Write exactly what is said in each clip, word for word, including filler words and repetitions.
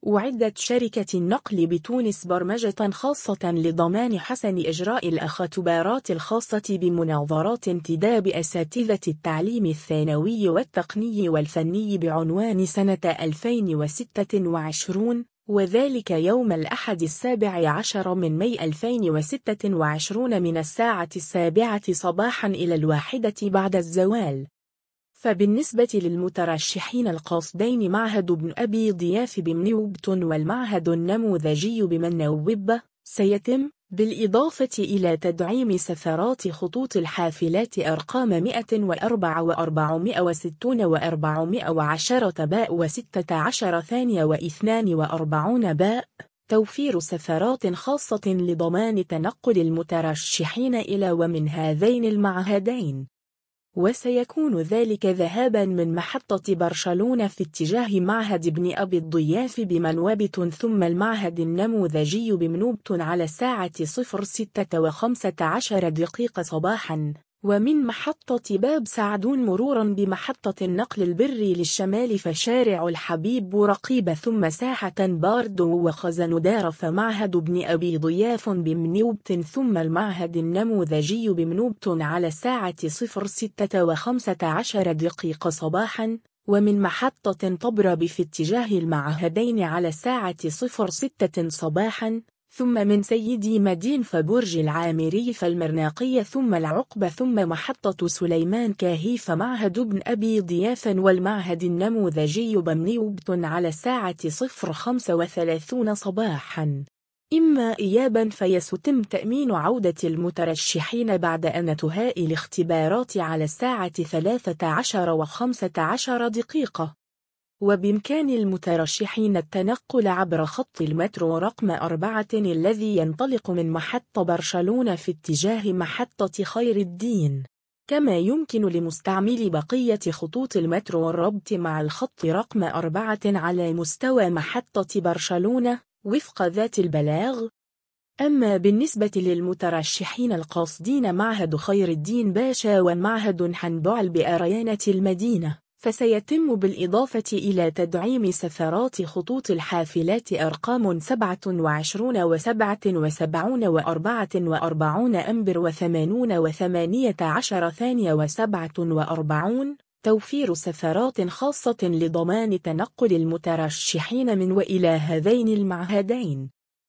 أعدت شركة النقل بتونس برمجة خاصة لضمان حسن إجراء الاختبارات الخاصة بمناظرات انتداب أساتذة التعليم الثانوي والتقني والفني بعنوان سنة ألفين وستة وعشرين، وذلك يوم الأحد السابع عشر من ماي ألفين وستة وعشرين من الساعة السابعة صباحا إلى الواحدة بعد الزوال. فبالنسبة للمترشحين القاصدين معهد ابن أبي ضياف بمنوبة والمعهد النموذجي بمنوبة، سيتم بالإضافة إلى تدعيم سفرات خطوط الحافلات أرقام مئة وأربعة وأربعمائة وستين وأربعمائة وعشرة باء وستة عشر ثانية واثنان وأربعين باء، توفير سفرات خاصة لضمان تنقل المترشحين إلى ومن هذين المعهدين. وسيكون ذلك ذهابا من محطة برشلونة في اتجاه معهد ابن أبي الضياف بمنوبة ثم المعهد النموذجي بمنوبة على الساعة صفر ستة وخمسة عشر دقيقة صباحا، ومن محطة باب سعدون مرورا بمحطة النقل البري للشمال فشارع الحبيب بورقيبة ثم ساحة باردو وخزندار فمعهد ابن أبي ضياف بمنوبة ثم المعهد النموذجي بمنوبة على الساعة صفر ستة وخمسة عشر دقيقة صباحا، ومن محطة طبرب في اتجاه المعهدين على الساعة صفر ستة صباحا، ثم من سيدي مدين فبرج العامري فالمرناقية ثم العقبة ثم محطة سليمان كاهي فمعهد ابن أبي ضياف والمعهد النموذجي بمنوبة على الساعة صفر خمسة وثلاثين صباحا. إما إيابا فيستم تأمين عودة المترشحين بعد أن انتهاء الاختبارات على الساعة ثلاثة عشر وخمسة عشر دقيقة. وبإمكان المترشحين التنقل عبر خط المترو رقم أربعة الذي ينطلق من محطة برشلونة في اتجاه محطة خير الدين، كما يمكن لمستعملي بقية خطوط المترو الربط مع الخط رقم أربعة على مستوى محطة برشلونة وفق ذات البلاغ. أما بالنسبة للمترشحين القاصدين معهد خير الدين باشا ومعهد حنبعل بأريانة المدينة، فسيتم بالإضافة إلى تدعيم سفرات خطوط الحافلات أرقام سبعة وعشرين وسبعة وسبعون وأربعة وأربعون أمبر وثمانون وثمانية عشر ثانية وسبعة وأربعون، توفير سفرات خاصة لضمان تنقل المترشحين من وإلى هذين المعهدين.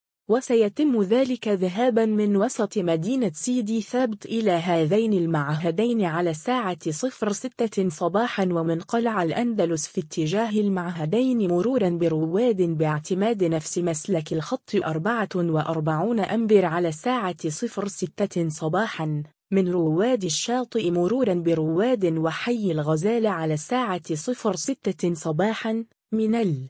وسيتم ذلك ذهابا من وسط مدينة سيدي ثابت إلى هذين المعهدين على الساعة صفر ستة صباحا، ومن قلعة الأندلس في اتجاه المعهدين مرورا برواد باعتماد نفس مسلك الخط أربعة وأربعين أمبر على الساعة صفر ستة صباحا، من رواد الشاطئ مرورا برواد وحي الغزالة على الساعة صفر ستة صباحا، من ال